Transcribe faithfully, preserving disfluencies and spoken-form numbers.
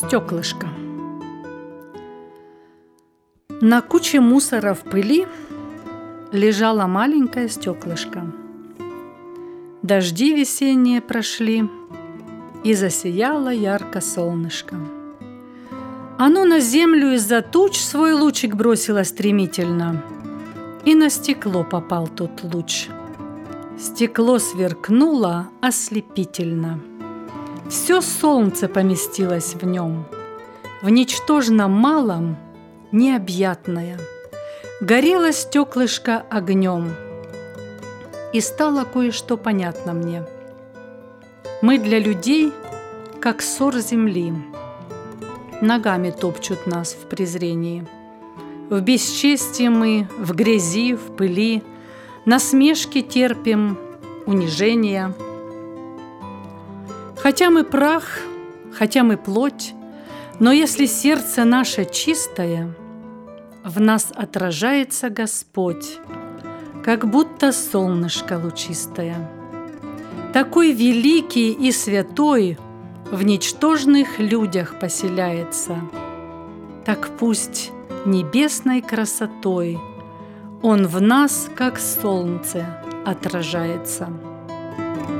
Стеклышко. На куче мусора в пыли лежало маленькое стеклышко. Дожди весенние прошли, и засияло ярко солнышко. Оно на землю из-за туч свой лучик бросило стремительно, и на стекло попал тот луч. Стекло сверкнуло ослепительно. Все солнце поместилось в нем, в ничтожно малом необъятное. Горело стеклышко огнем, и стало кое-что понятно мне. Мы для людей, как сор земли, ногами топчут нас в презрении. В бесчестии мы, в грязи, в пыли, насмешки терпим, унижения. Хотя мы прах, хотя мы плоть, но если сердце наше чистое, в нас отражается Господь, как будто солнышко лучистое. Такой великий и святой в ничтожных людях поселяется. Так пусть небесной красотой Он в нас, как солнце, отражается.